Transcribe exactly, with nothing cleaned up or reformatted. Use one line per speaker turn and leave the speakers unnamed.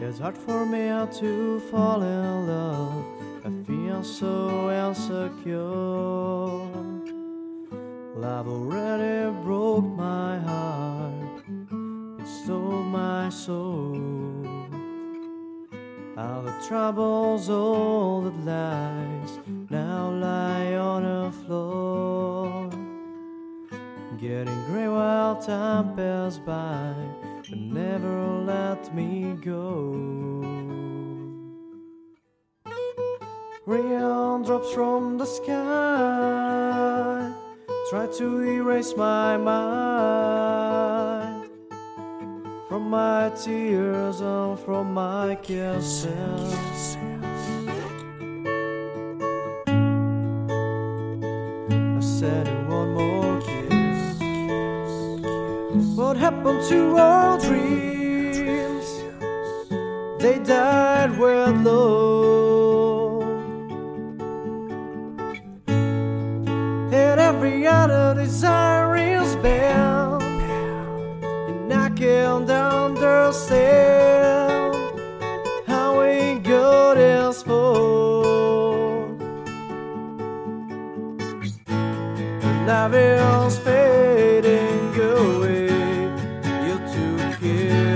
It's hard for me to fall in love. I feel so insecure. Love already broke my heart. It stole my soul. All the troubles, all the lies now lie on the floor. Getting gray while time passes by, but never let me go. Rain drops from the sky try to erase my mind from my tears and from my kisses. I said one more kiss. What happened to our dreams? They died with love, and every other desire is banned. And I can't understand how we got this far. Love is fading away. You took it